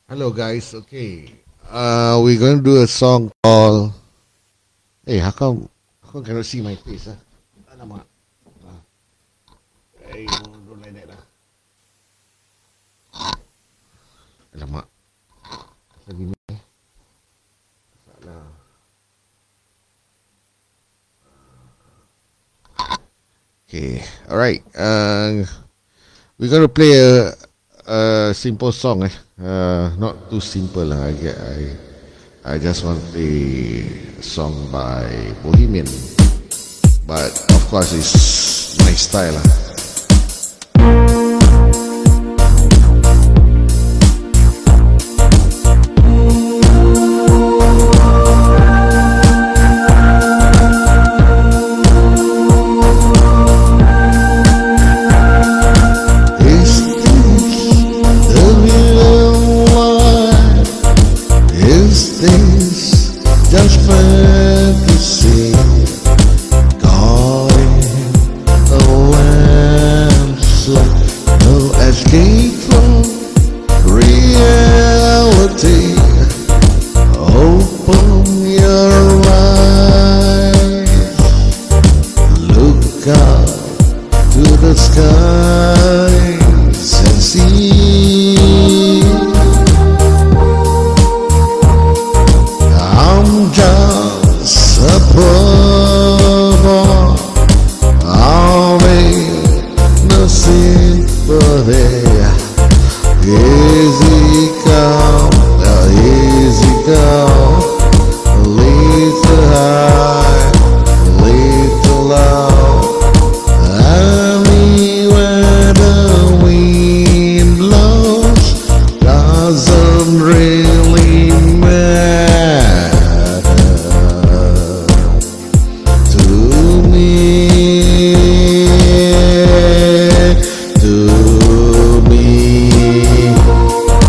Hello, guys. Okay. We're going to do a song called. Hey, how come cannot see my face? Alamak. Ah, hey, don't like that. Alamak. Lagi ni. Salah. Okay. All right. We're going to play a simple song. Not too simple. I just want to play a song by Bohemian. But of course, it's my style. Is this the real life? Is this just fantasy? Caught in a landslide, no escape from reality. Open your eyes, look up to the skies and see. I'm just a poor I'll make no sympathy. Easy come, easy come. Little high, little low. Anywhere the wind blows doesn't really matter to me, to me.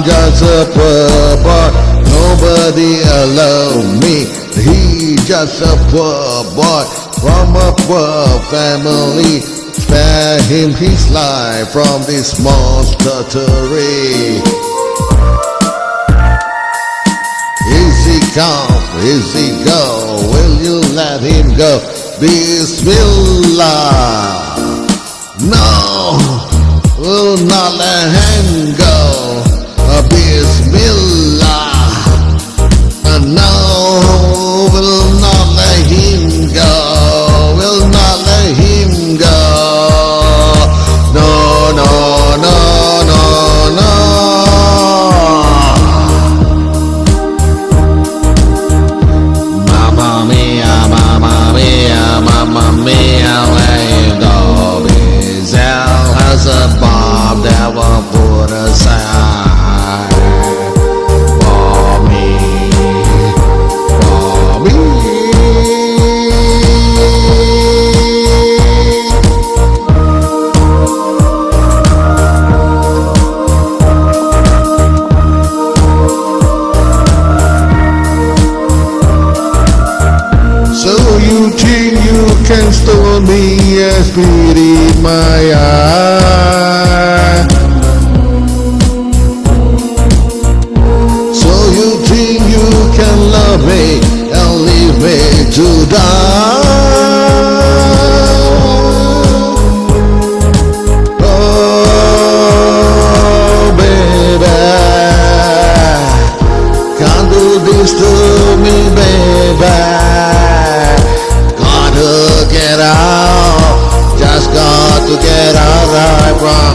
just a poor boy. Nobody allow me. He just a poor boy from a poor family. Spare him his life from this monstery. Easy come, easy go. Will you let him go? Bismillah. No, will not let him go. Bismillah. No, will not let him go. Will not let him go. No, no, no, no, no. Mamma mia, mamma mia, mamma mia, where you go? Bizel has a bomb that will put aside for me, for me. So you think you can stone me as spit in my eye? So you think you can love me and leave me to die? Oh baby, can't do this to me, baby. Get out, just got to get out right from.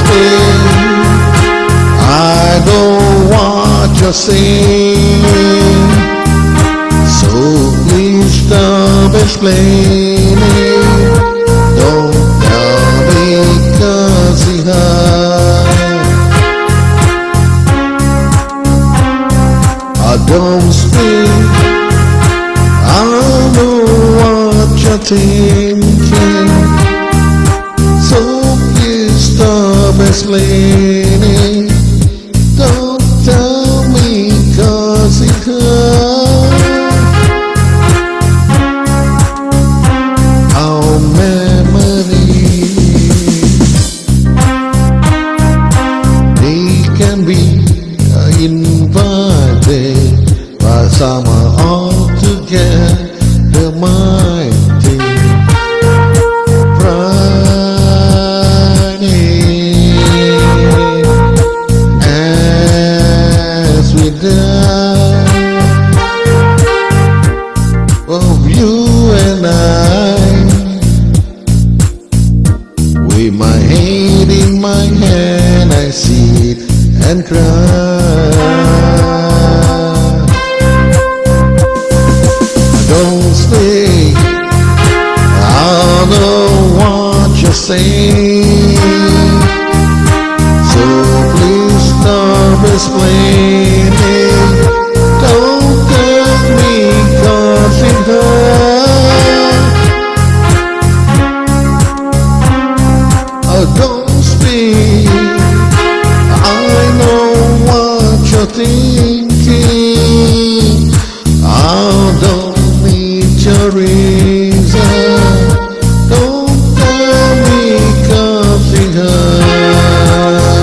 speak. I don't want you saying. So please stop explaining. Don't tell me 'cause it hurts. I don't speak. I know what you're thinking. So please stop explaining. Don't tell me 'cause it hurts. Our memories, they can be invited, but some are altogether mighty. Friday, as we die, of you and I, with my head in my hand, I sit and cry. Don't speak, I know what you're saying. So please stop explaining. Don't tell me 'cause it hurts. Don't speak, I know what you're thinking. I don't need your reason. Don't tell me 'cause it hurts.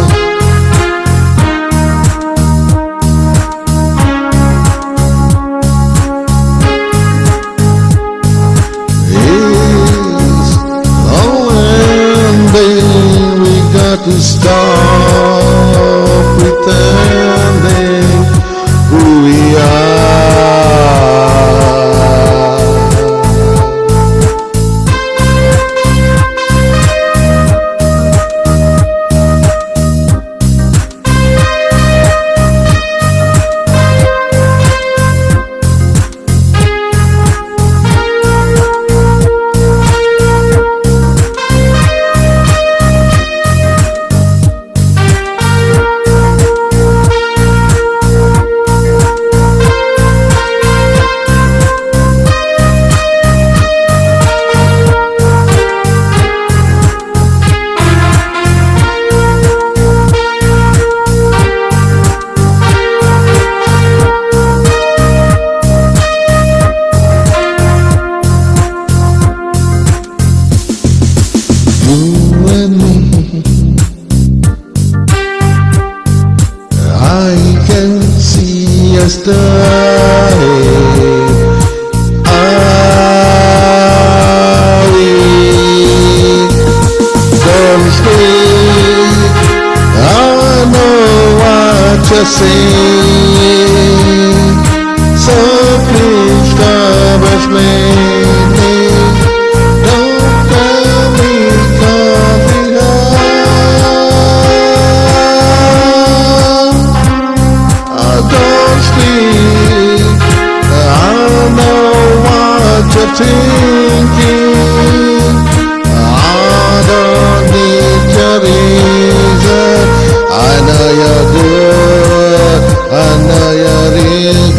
Yes, oh, and then we got to stop pretending who we are. I can see yesterday. Don't speak, I know what you're saying. So please stop explaining. Don't tell me 'cause it hurts. Don't speak, I know what you're thinking. I don't need your reason. I know you're good, I know you're real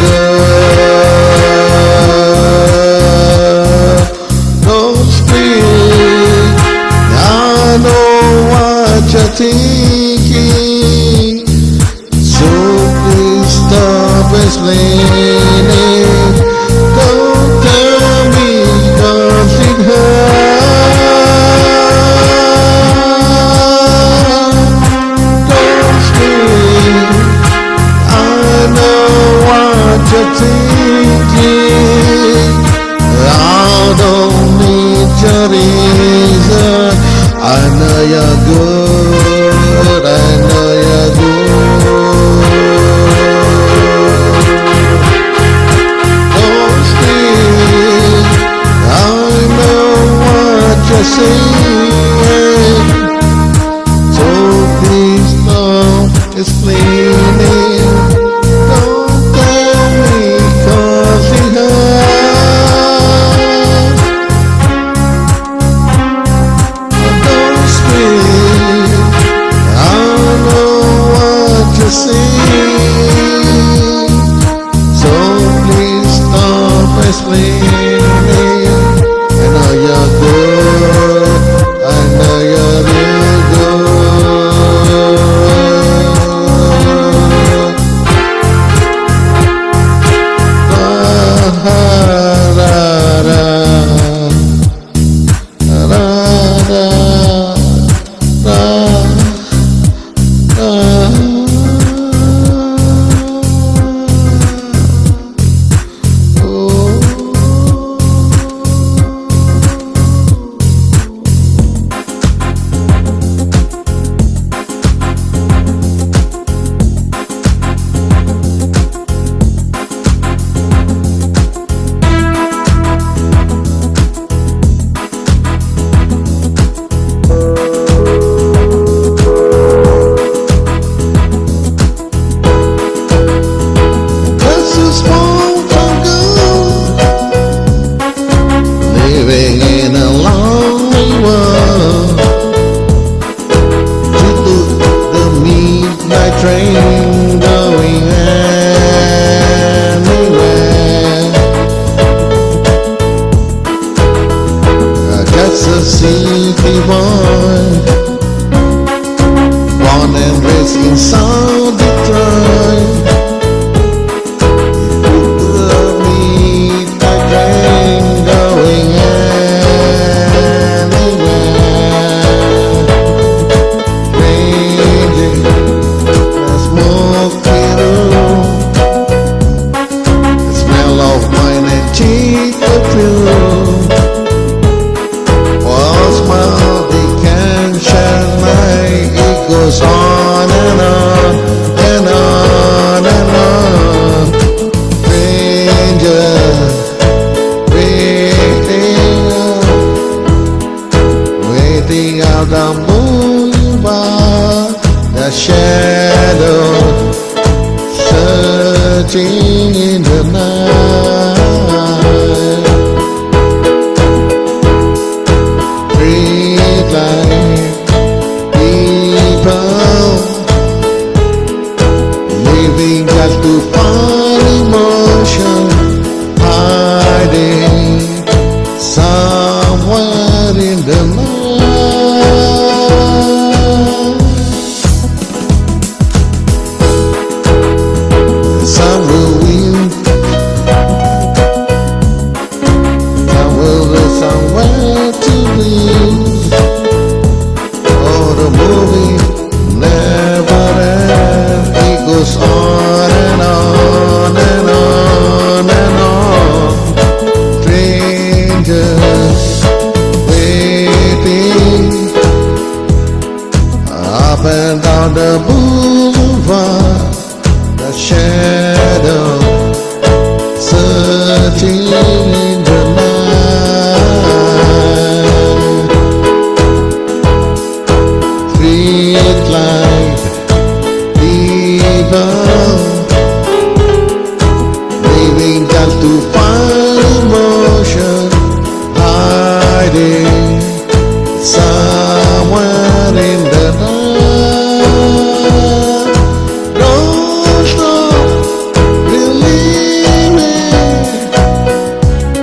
good. Don't speak, I know what you're thinking. So please stop explaining. Don't tell me 'cause it hurts. Don't speak, I know what you're thinking. I don't need your reason. I know you're good, I know you're good. sing. So please stop explaining. I know you're good. I know you're real good. Living in a lonely world, you took the midnight train going anywhere. Just a city boy, born and raised in South Detroit. Goes on and on and on and on. Stranger, waiting out the boulevard, the shadow searching in the night. Street light, living just to find emotion, hiding somewhere in the night. Some will win, some will lose, somewhere to lose. Oh, the movie never ends. It goes on and on and on and on. Strangers waiting up and down the boulevard. The shadow searching in the night. Street light, people living just to find emotion, hiding somewhere in the night. Don't stop believing.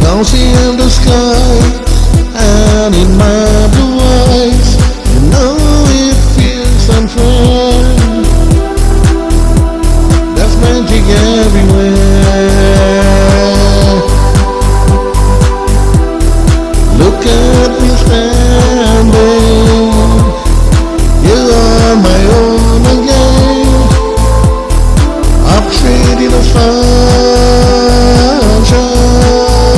Cloudy in the sky and in my blue eyes, you know it feels unfair. There's magic everywhere. Look at me standing, you are my own again. Up straight in the sunshine.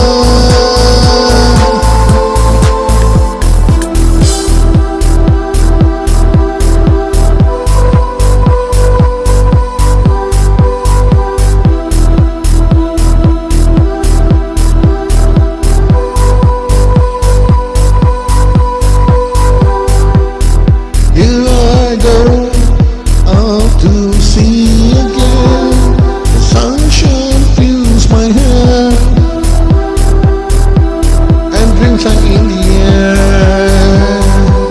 In the air,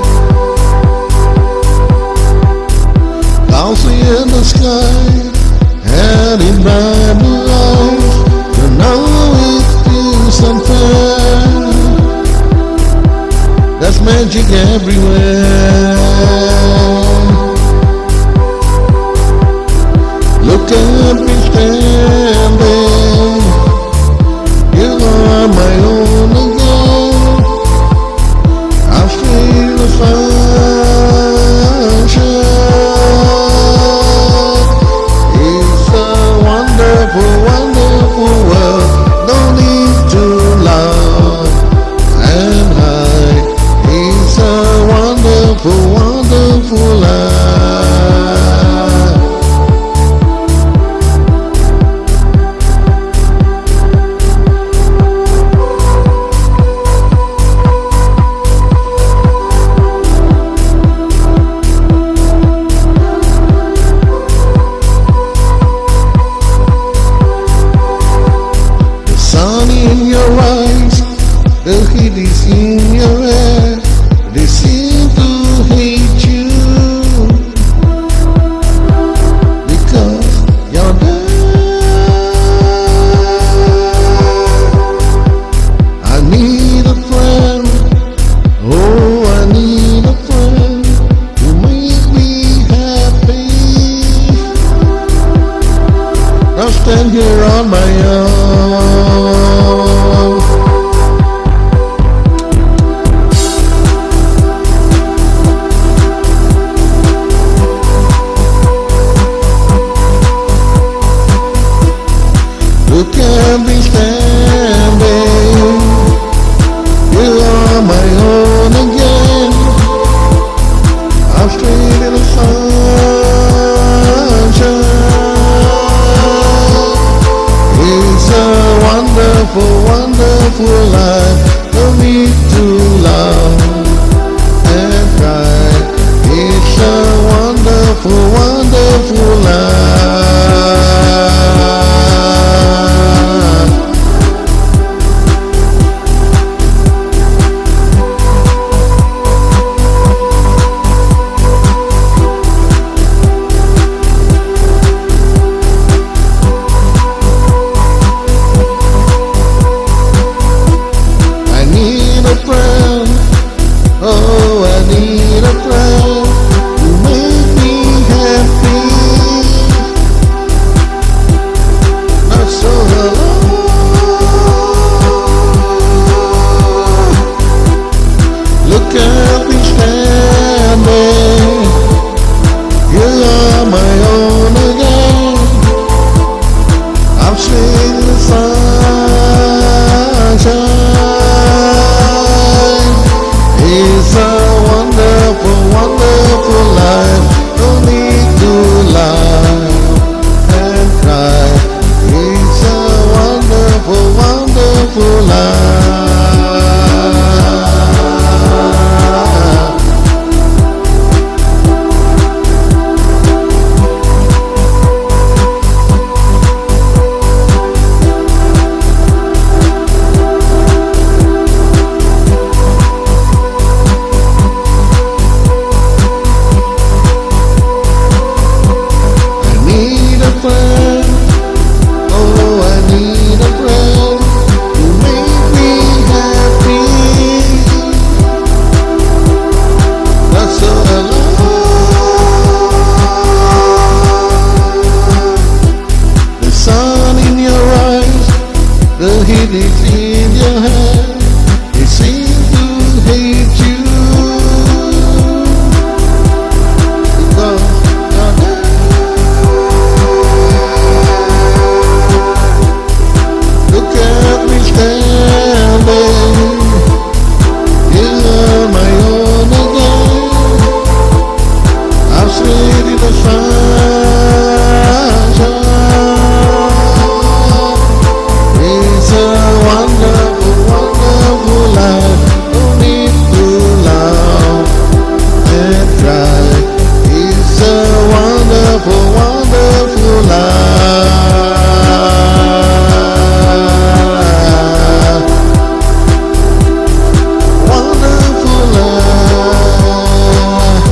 clouds in the sky, and in bright blue eyes, you know it feels unfair. There's magic everywhere. Look at me standing, you are my own again. It's a wonderful, wonderful world. No need to love and hide. It's a wonderful, wonderful life. In your eyes, the heat is in your air. They seem to hate you because you're there. I need a friend, oh I need a friend to make me happy. I'll stand here on my own. Look at me standing, you are my own again. I'm straight in the sunshine. It's a wonderful, wonderful life. No need to love and cry. It's a wonderful, wonderful life. Oh, I need a friend to make me happy. Not so alone. Look at me standing, you are my own again. I'm straight in the sunshine. in your hand. They seem to hate you. Because you're there. Look at me standing. You're my own again. I've slid in the sunshine. It's a wonderful, wonderful life. No need to laugh and cry. It's a wonderful, wonderful life. Wonderful life.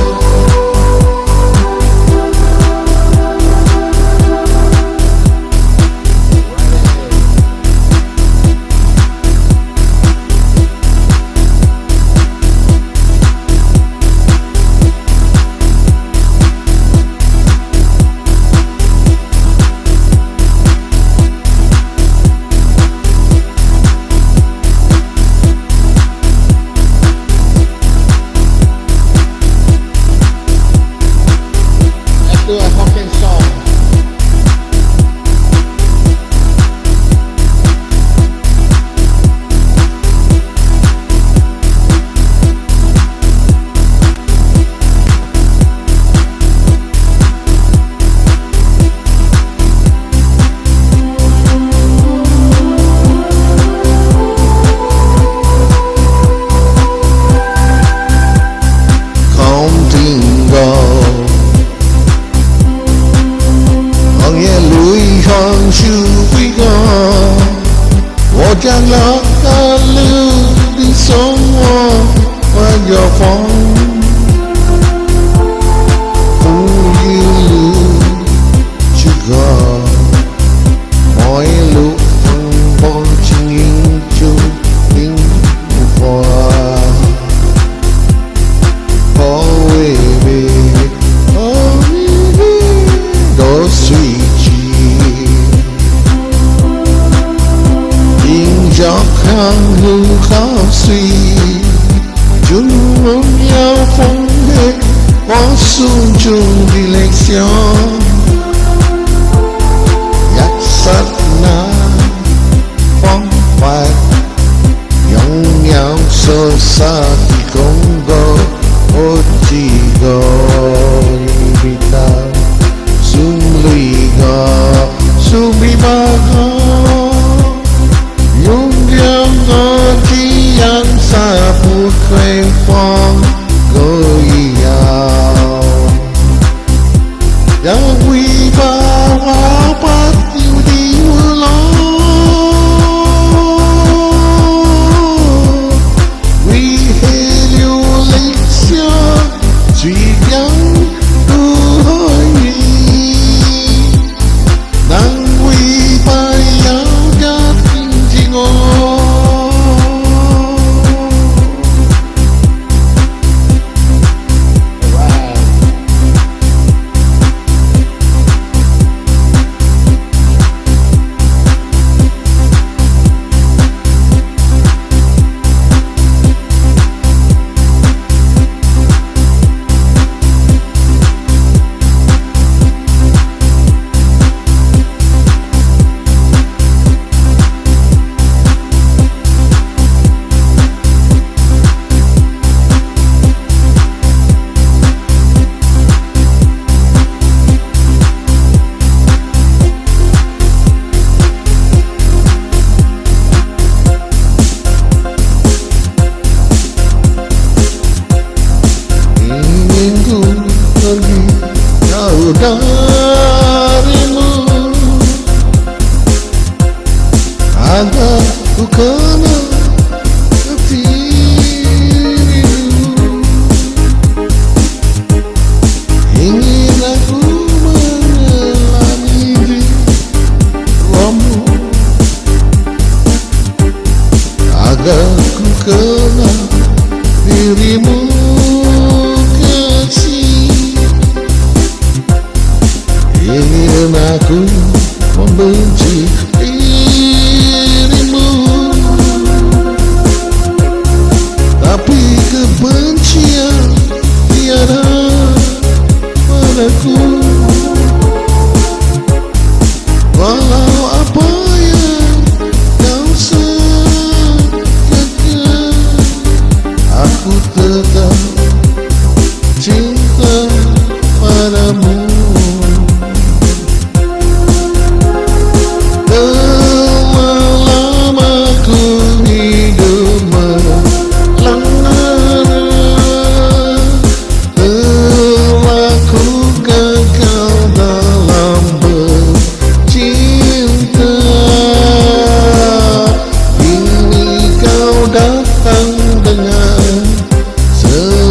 Let's do a Hawkins song. Không tingle Hằng ye lùi hằng chiu quy gò Wo chẳng lọt ta lưu đi sống qua gió phong Phu yêu lưu chứ gò Mọi lúc phân bó chân yên chung yên qua Oh baby, oh baby, those sweet cheeks. In giọt khăn hương khó suy, chúng ôm nhau phong hết, có xuân chung direction. Dắt sát na, phong phạt, giống nhau sâu xa thì không có. Otigo ibita sumligo sumibago yung go tiang sa putre phong goyao yang we ba wa pat you di lo we hail you like chỉ nhắn tôi đang quy bay áo gắt chỉ ngồi darimu agar ku kena dirimu ingin aku menyelami dirimu agar ku kena dirimu ingin aku membenci dirimu aku. Walau apa yang kau katakan, aku tetap cinta padamu. Lama-lama ku hidup melanggar, telah ku gagal dalam bercinta. Ini kau datang dengan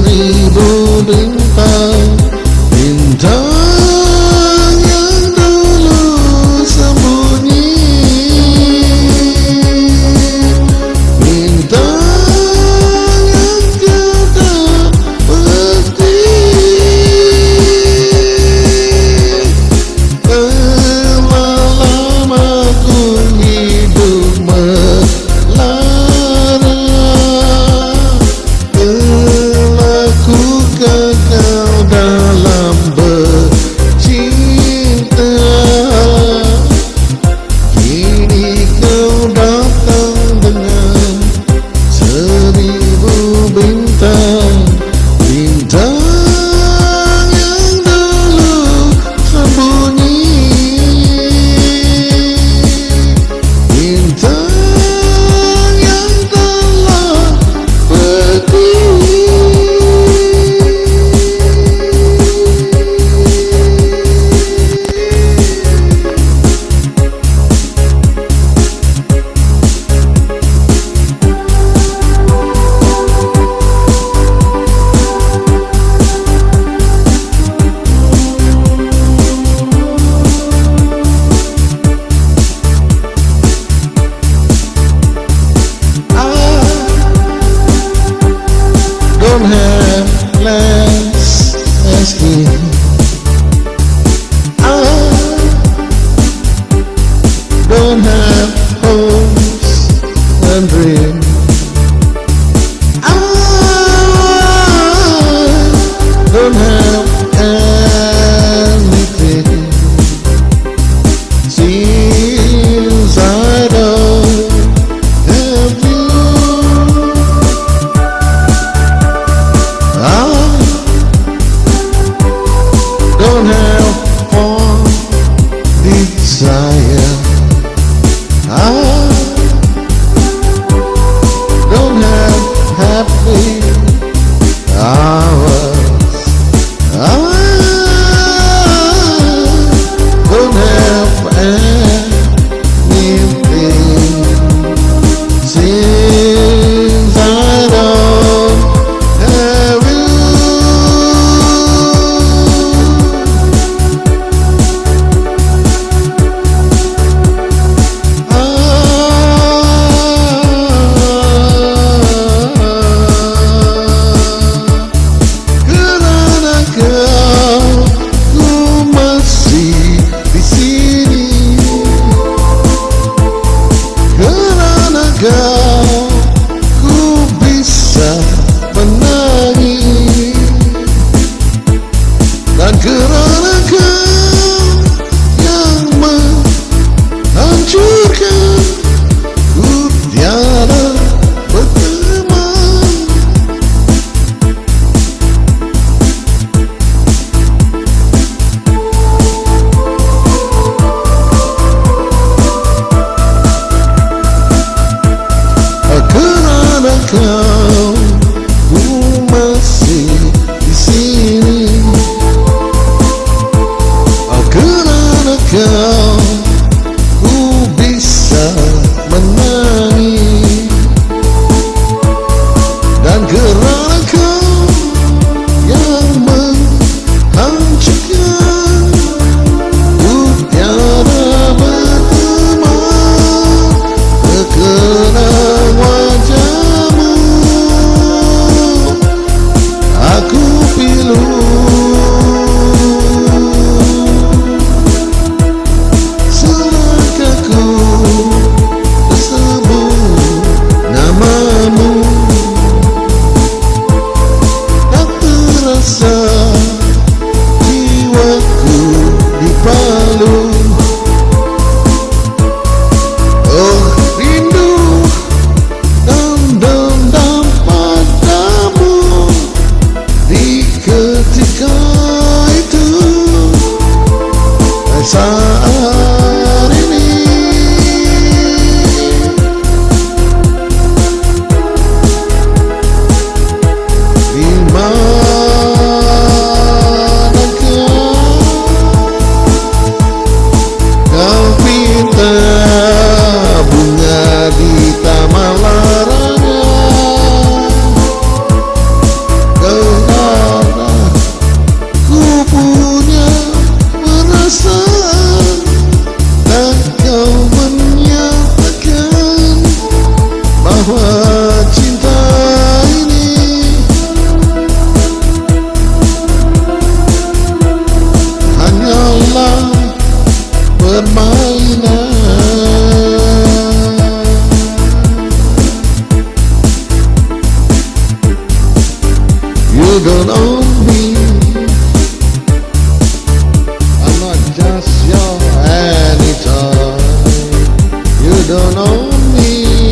don't own me. I'm not just your anytime. You don't own me.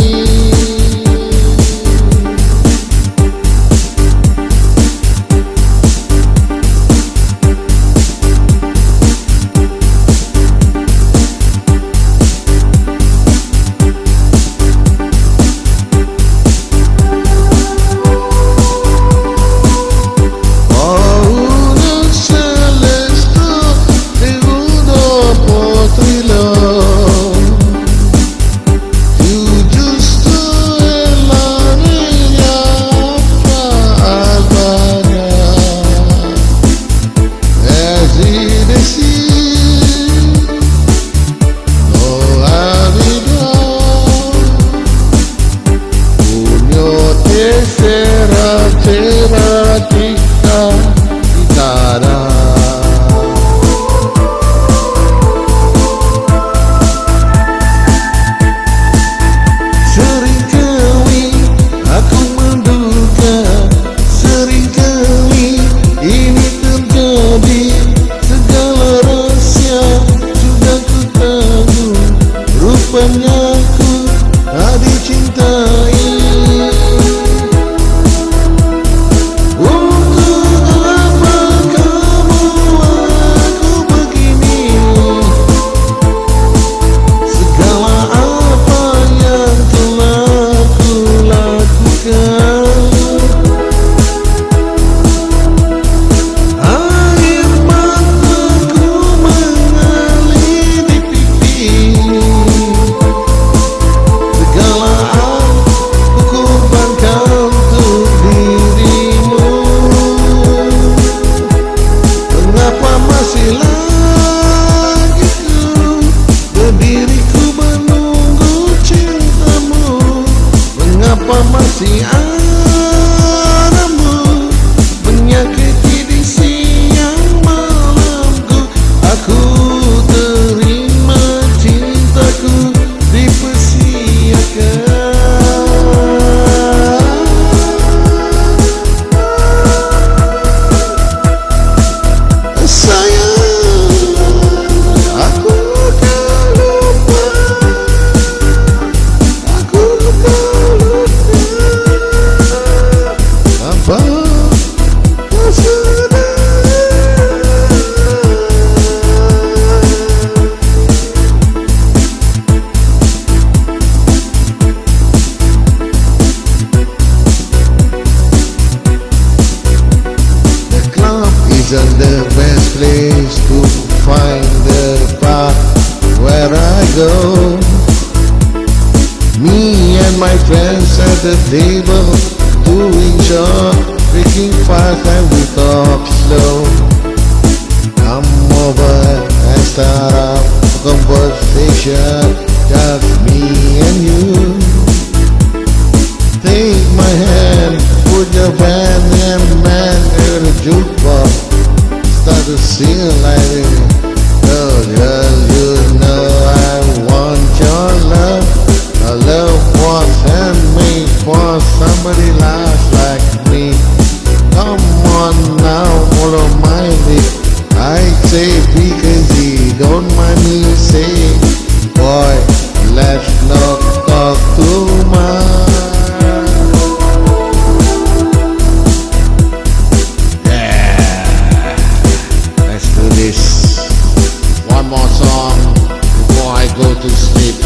Isn't the best place to find the path where I go? Me and my friends at the table, doing short, drinking fast and we talk slow. Come over and start up a conversation, just me and you. Take my hand, put your band and man in the jukebox. Start to sing like this. Oh girl, you know I want your love. A love was handmade for somebody lost like me. Come on now, follow my lead. I say because he don't mind me say, boy, let's not talk too much. One more song before I go to sleep.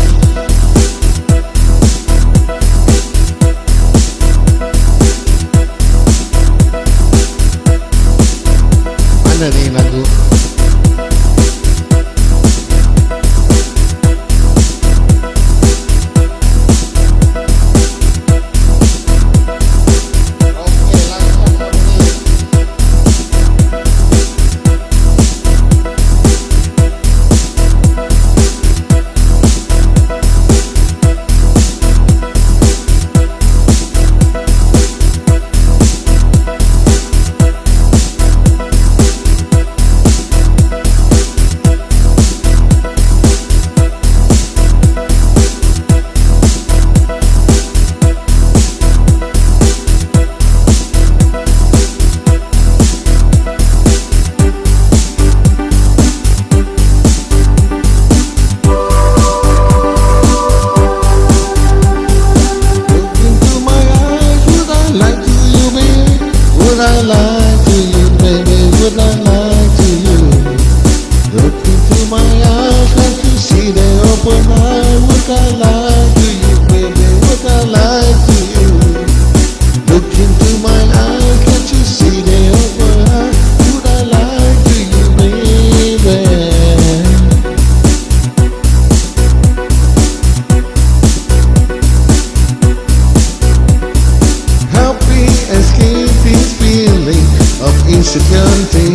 insecurity.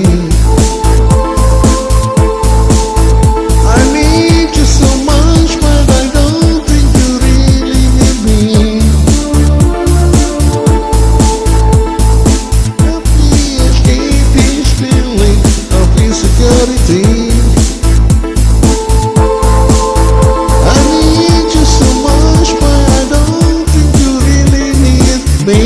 I need you so much, but I don't think you really need me. Help me escape this feeling of insecurity. I need you so much, but I don't think you really need me.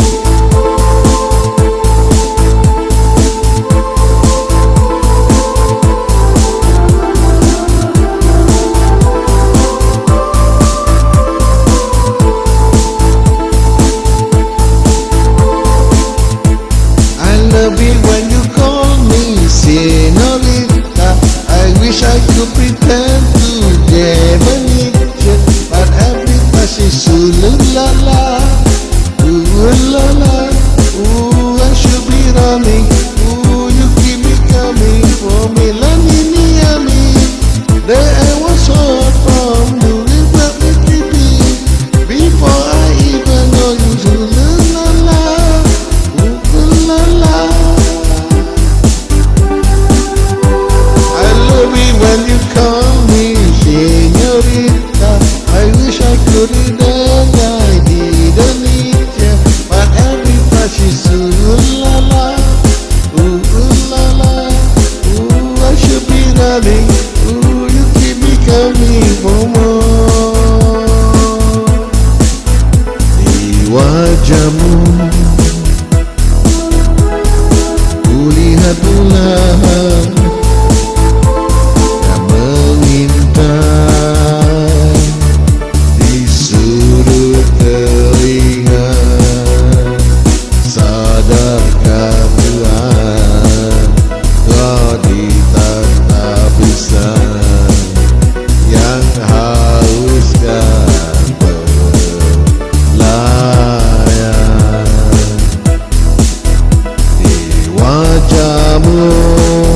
Love it when you call me señorita. I wish I could pretend to never need you, but every touch is ooh la la, ooh la la, ooh I should be running, ooh you keep me coming for me, la ni me. The air was hot from you, it got me creepy before I even know you. Ooh la la, ooh la la. When you call me señorita, I wish I could pretend I didn't need you, but every touch is ooh la la, ooh la la, ooh I should be running, ooh you keep me coming for more. Di wajahmu kulihat bulan di sudut telinga, sadarkah Tuhan kau ditatap besar yang hauskan pelayan di wajahmu.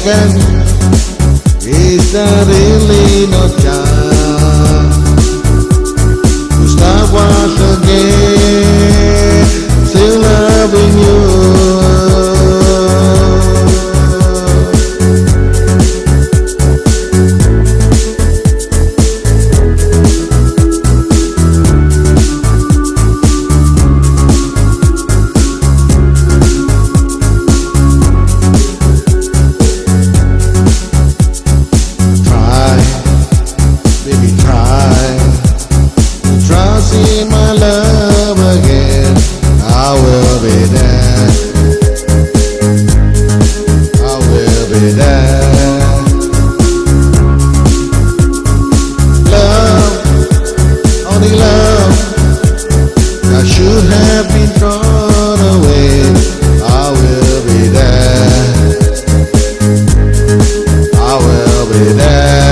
again. Is there really no chance to start once again? Still loving you. See my love again, I will be there. I will be there. Love, only love, that should have been thrown away. I will be there. I will be there.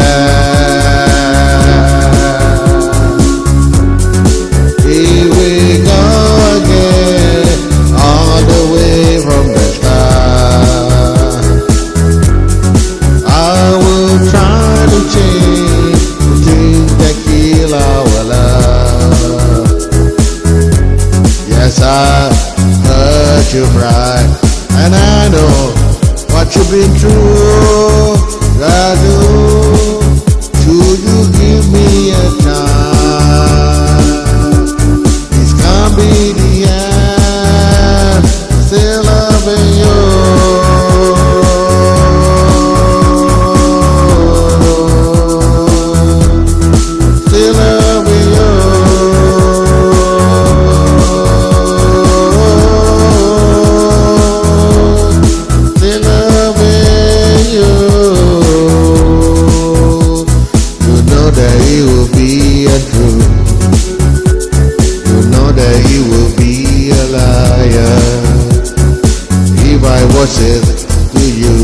I heard you cry, and I know what you've been through. I do. Should you give me a chance? This can't be the end. Still loving you. Still loving you. He will be a truth. You know that he will be a liar. If I was it to you,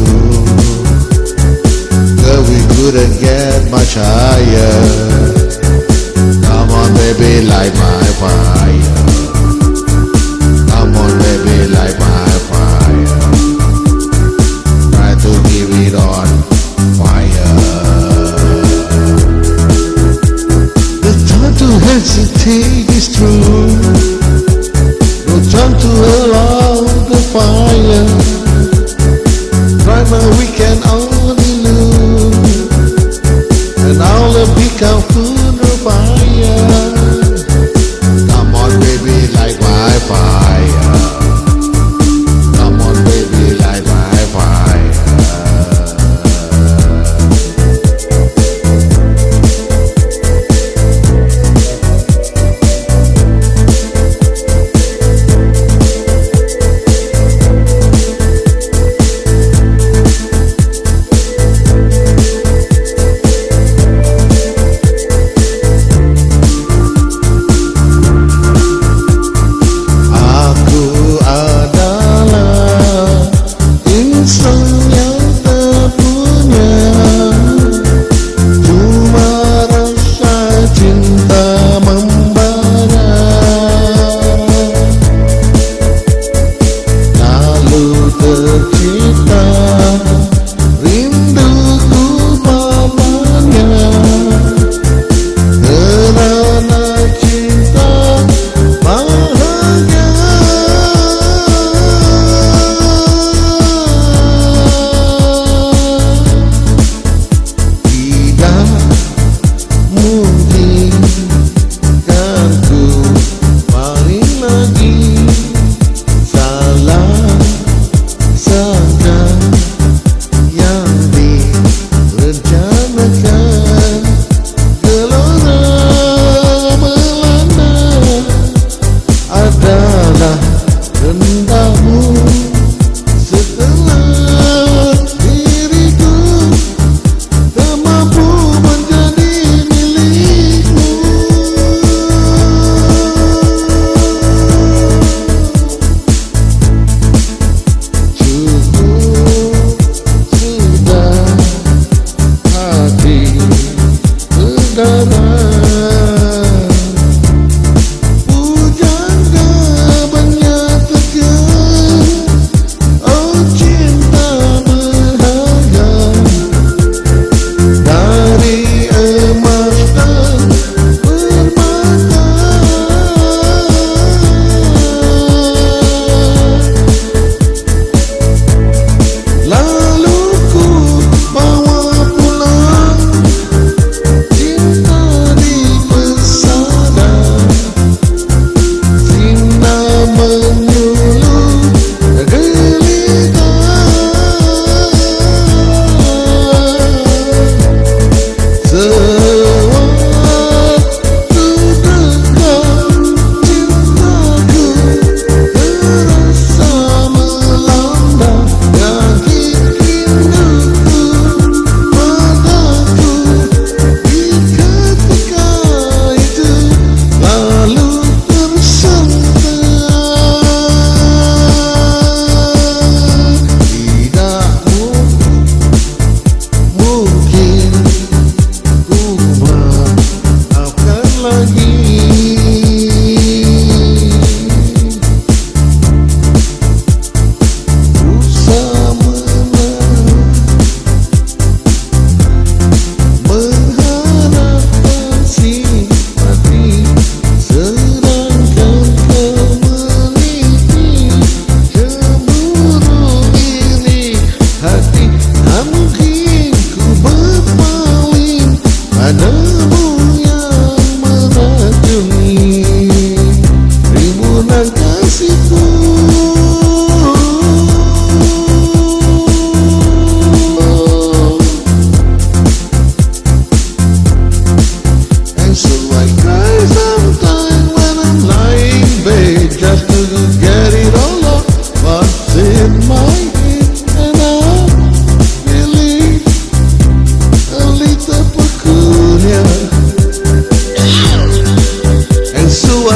girl, we couldn't get much higher. Come on, baby, light my fire. Come on, baby, light my fire. Try to give it on fire. To hesitate is true. No time to allow the fire. Right now we can only lose, and all the become food of fire. Come on, baby, light my fire. Come on, baby, light my fire.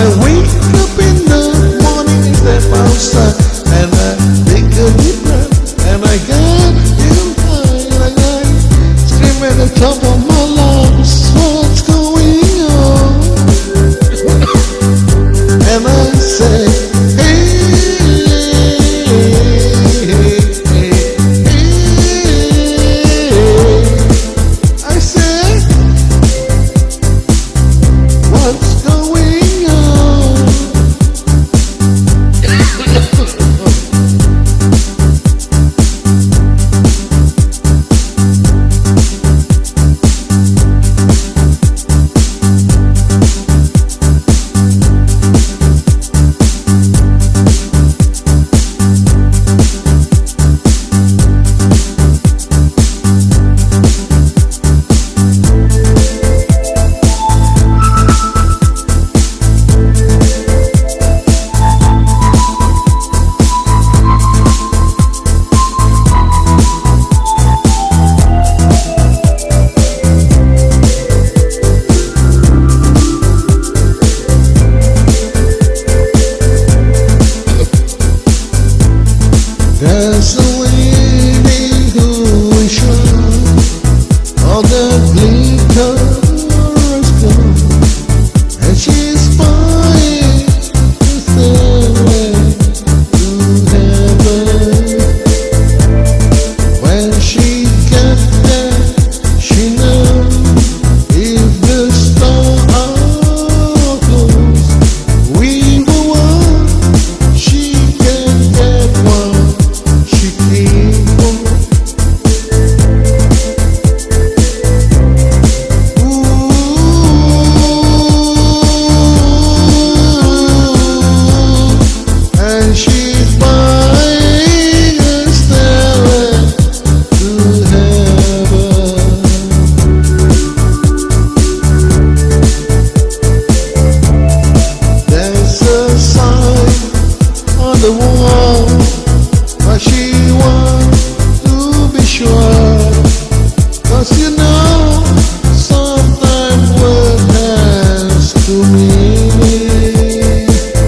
I wake up in the morning, step outside, and I take a deep breath, and I get real high, and I scream at the top of my lungs, what's going on? And I say, hey, hey, hey, hey. I say, what's going on? There's a lady who is sure all the glitter is gone, and she's flying the stairway to heaven. When she gets there, she knows if the stars are closed, we will one, she can get one. She came home. Ooh, and she's buying a stairway to heaven. There's a sign on the wall, but she wants to be sure, 'cause you know, sometimes word has two meanings.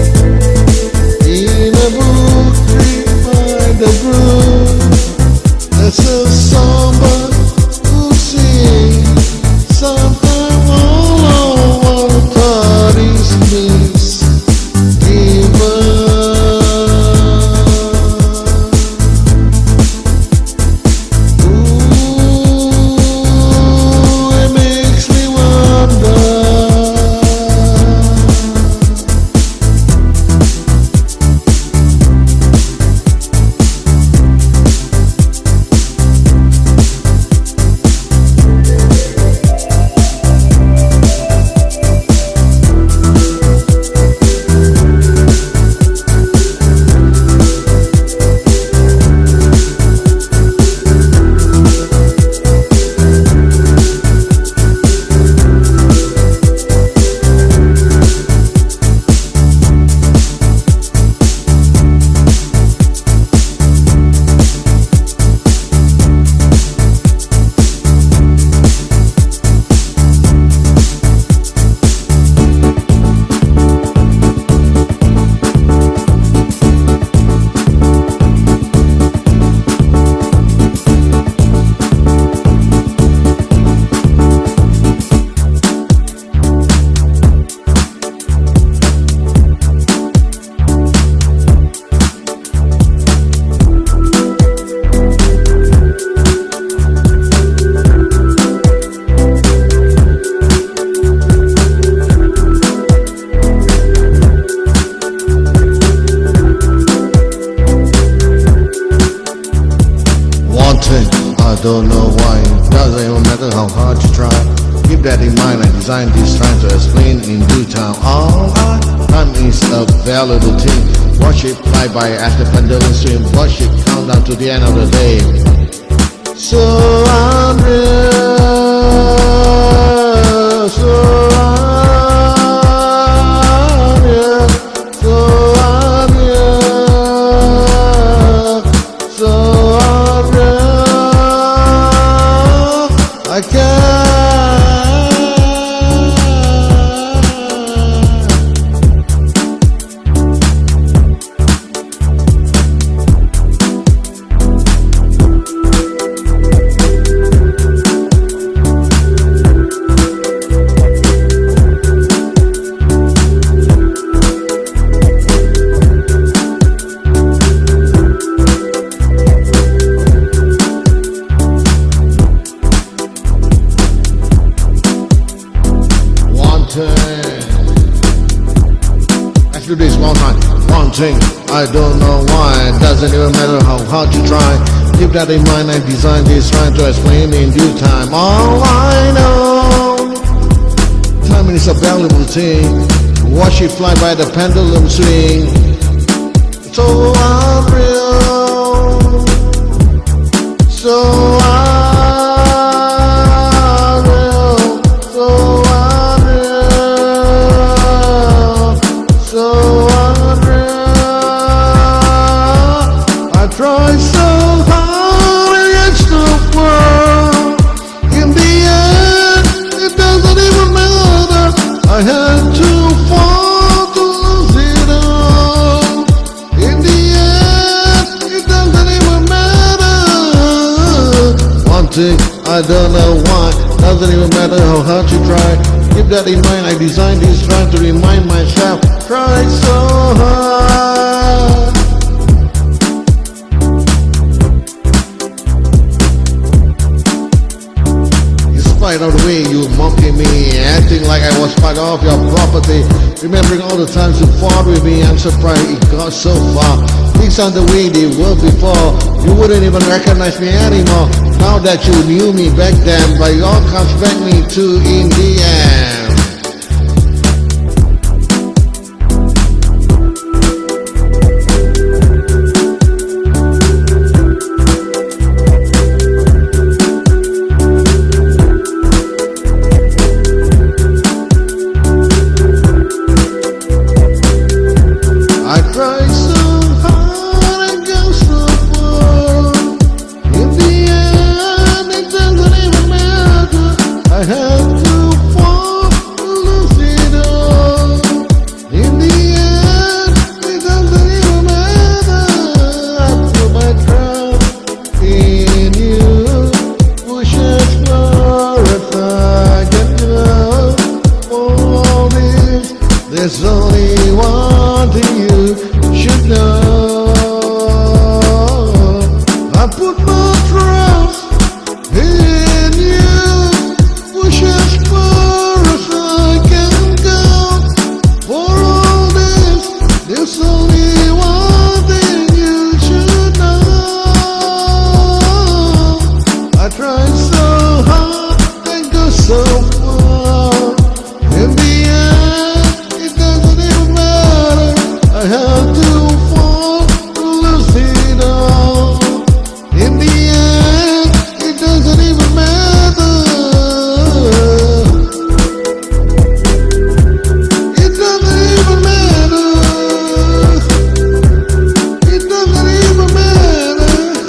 In a book written by the brook, there's a songbird who sings. Sometimes all our thought is misgiven. I don't know why, doesn't even matter how hard you try. Keep that in mind, I designed this trying to explain in due time. All time is a valuable thing. Watch it fly by as the pendulum swing. Watch it count down to the end of the day. So I'm real, so I'm real, so I'm real, so I'm real. I can't Let's do this one time. One thing, I don't know why. It doesn't even matter how hard you try. Keep that in mind, I designed this rhyme to explain in due time. All I know, timing is a valuable thing. Watch it fly by the pendulum swing. So unreal, so unreal, so unreal, so unreal. I try so hard against the world. In the end, it doesn't even matter. I had to fall to lose it all. In the end, it doesn't even matter. One thing, I don't know why. Doesn't even matter how hard you try. Keep that in mind, I designed this trying to remind myself. Try so hard. Despite all the way you mocking me, acting like I was part of your property, remembering all the times you fought with me, I'm surprised it got so far. Things aren't the way they were before. You wouldn't even recognize me anymore. Now that you knew me back then, but it all comes back me to in the end. I try so hard and go so far. In the end, it doesn't even matter. I have to fall to lose it all. In the end, it doesn't even matter. I put my trust in you. Push as far as I can go. For all this, there's only one thing you should know. I put my trust in you. Push as far as I can go. For all this, there's only one thing you should know. I tried so hard and go so far. In the end, it doesn't even matter. I have to fall to lose it all. In the end, it doesn't even matter. It doesn't even matter. It doesn't even matter.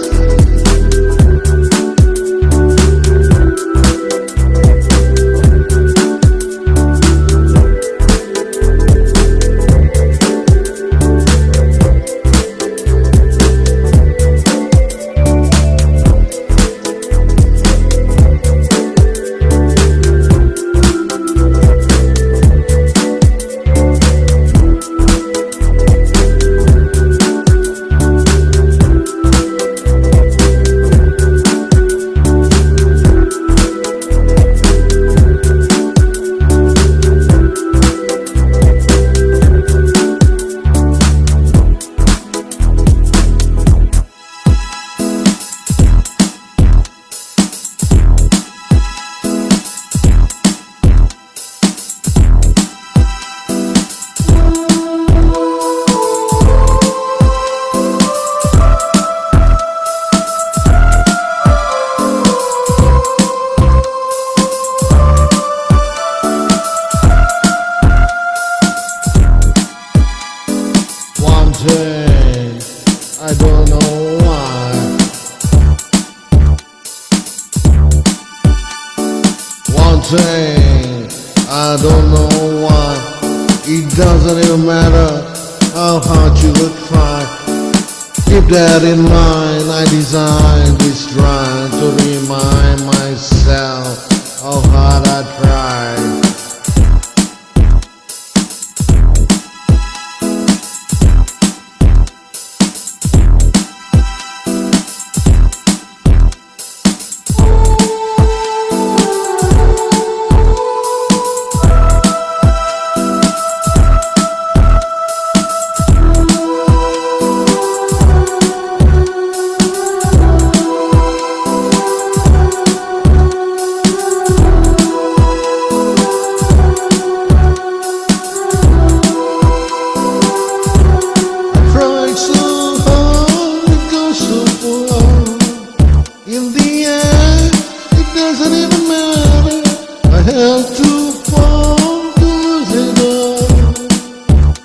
One thing, I don't know why. One thing, I don't know why. It doesn't even matter how hard you would try. Keep that in mind, I designed this rhyme to remind myself how hard I tried.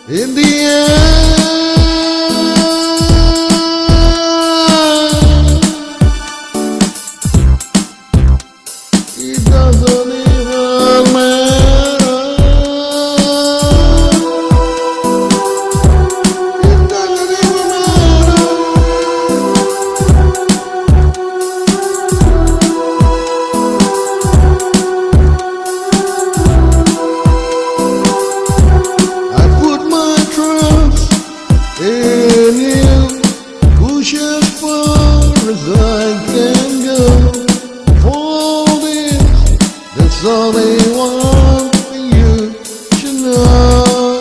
In the end, it doesn't even matter. It doesn't even matter. I put my trust in you, push as far as I can go. For this, that's all they want you to know.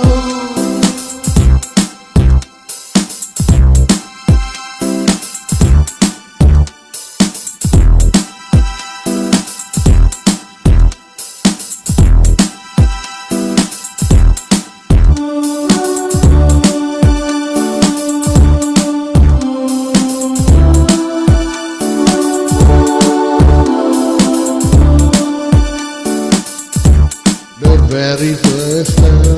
The very first time,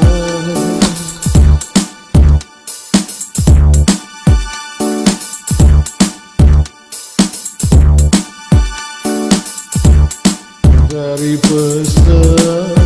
very first time,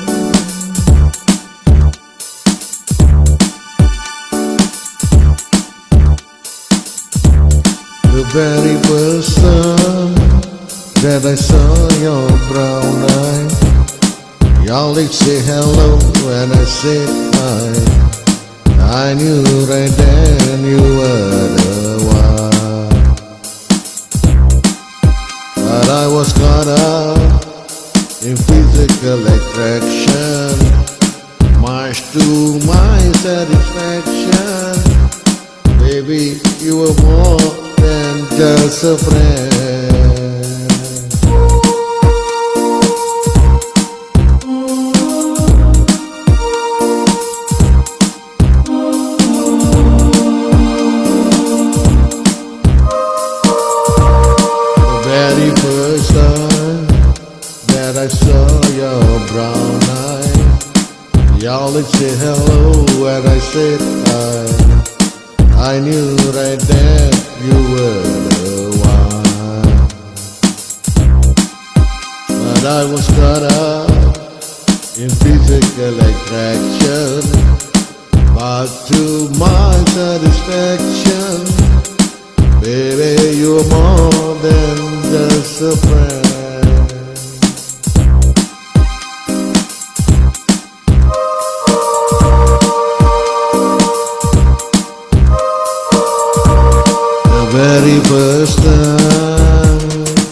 the very first time that I saw your brown eyes. Y'all like say hello when I said hi. I knew right then you were the one. But I was caught up in physical attraction, much to my satisfaction. Baby, you were more than just a friend. Very first time that I saw your brown eyes, y'all like say hello when I said hi. I knew right then you were the one. But I was caught up in physical attraction, but to my satisfaction, baby, you're more than just a friend. The very first time,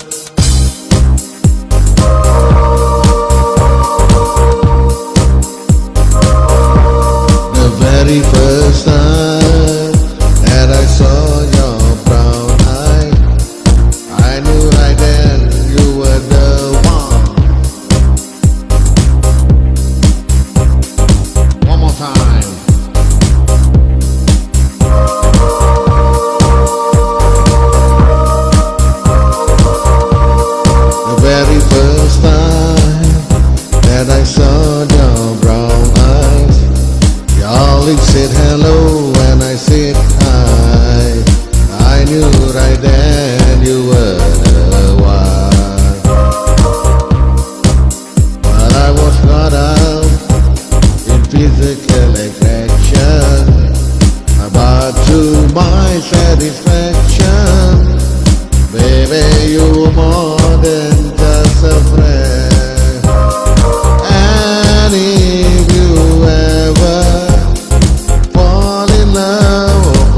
the very first time that I saw your brown eyes, I knew right then you were the one. One more time. The very first time that I saw your brown eyes, y'all said hello when I said hi. I knew right then you were the one. But I was caught up in physical attraction, but to my satisfaction, baby, you were more than just a friend. And if you ever fall in love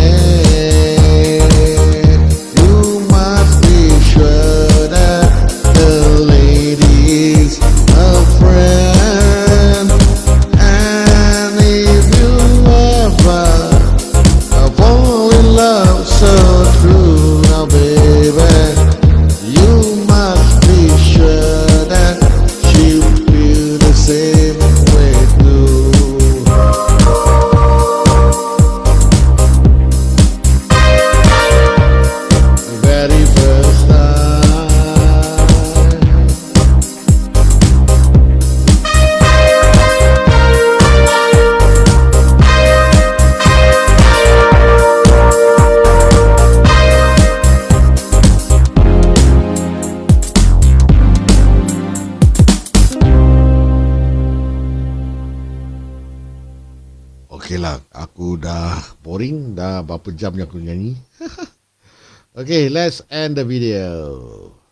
again, you must be sure that the lady is a friend. And if you ever fall in love so true, now baby, Okay lah, aku dah boring. Dah berapa jam yang aku nyanyi. Okay, let's end the video.